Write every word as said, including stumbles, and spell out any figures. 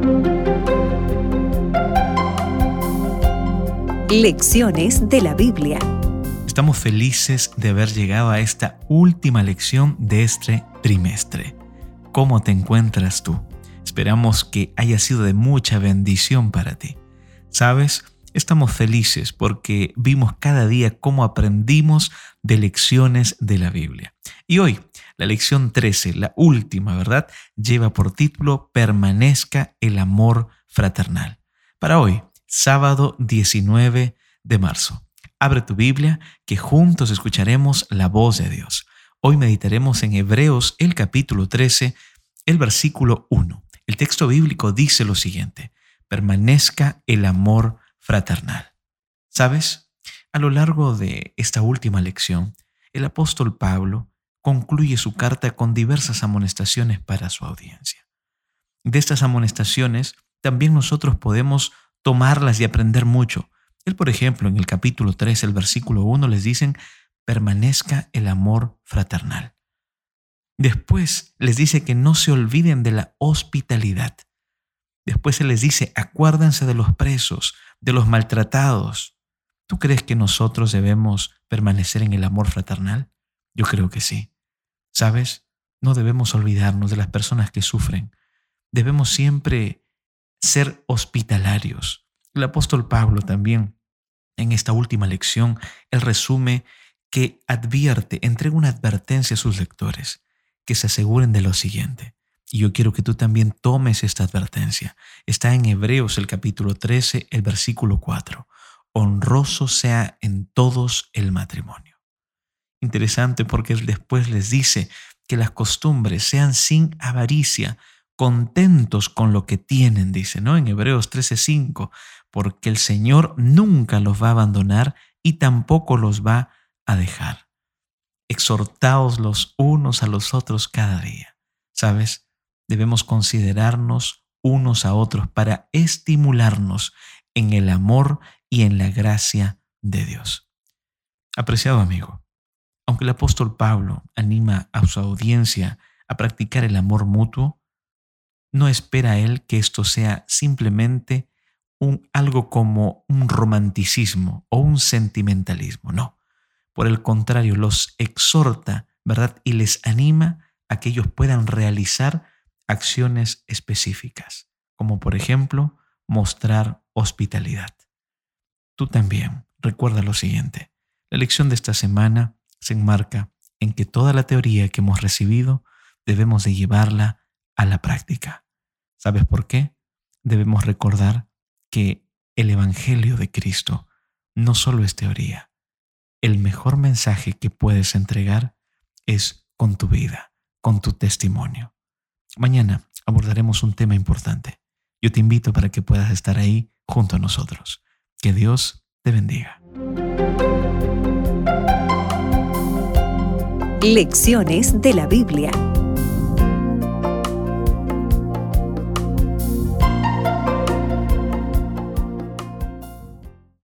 Lecciones de la Biblia. Estamos felices de haber llegado a esta última lección de este trimestre. ¿Cómo te encuentras tú? Esperamos que haya sido de mucha bendición para ti. ¿Sabes? Estamos felices porque vimos cada día cómo aprendimos de lecciones de la Biblia. Y hoy, la lección trece, la última, ¿verdad?, lleva por título Permanezca el amor fraternal. Para hoy, sábado diecinueve de marzo. Abre tu Biblia, que juntos escucharemos la voz de Dios. Hoy meditaremos en Hebreos, el capítulo trece, el versículo uno. El texto bíblico dice lo siguiente: permanezca el amor fraternal. ¿Sabes? A lo largo de esta última lección, el apóstol Pablo concluye su carta con diversas amonestaciones para su audiencia. De estas amonestaciones, también nosotros podemos tomarlas y aprender mucho. Él, por ejemplo, en el capítulo tres, el versículo uno, les dicen, permanezca el amor fraternal. Después les dice que no se olviden de la hospitalidad. Después se les dice, acuérdense de los presos, de los maltratados. ¿Tú crees que nosotros debemos permanecer en el amor fraternal? Yo creo que sí. ¿Sabes? No debemos olvidarnos de las personas que sufren. Debemos siempre ser hospitalarios. El apóstol Pablo también, en esta última lección, él resume que advierte, entrega una advertencia a sus lectores, que se aseguren de lo siguiente. Y yo quiero que tú también tomes esta advertencia. Está en Hebreos, el capítulo trece, el versículo cuatro. Honroso sea en todos el matrimonio. Interesante porque después les dice que las costumbres sean sin avaricia, contentos con lo que tienen, dice, ¿no? En Hebreos trece cinco, porque el Señor nunca los va a abandonar y tampoco los va a dejar. Exhortaos los unos a los otros cada día. ¿Sabes? Debemos considerarnos unos a otros para estimularnos en el amor y en la gracia de Dios. Apreciado amigo, aunque el apóstol Pablo anima a su audiencia a practicar el amor mutuo, no espera él que esto sea simplemente un, algo como un romanticismo o un sentimentalismo. No, por el contrario, los exhorta, ¿verdad?, y les anima a que ellos puedan realizar acciones específicas, como por ejemplo, mostrar hospitalidad. Tú también recuerda lo siguiente: la lección de esta semana se enmarca en que toda la teoría que hemos recibido debemos de llevarla a la práctica. ¿Sabes por qué? Debemos recordar que el Evangelio de Cristo no solo es teoría. El mejor mensaje que puedes entregar es con tu vida, con tu testimonio. Mañana abordaremos un tema importante. Yo te invito para que puedas estar ahí junto a nosotros. Que Dios te bendiga. Lecciones de la Biblia.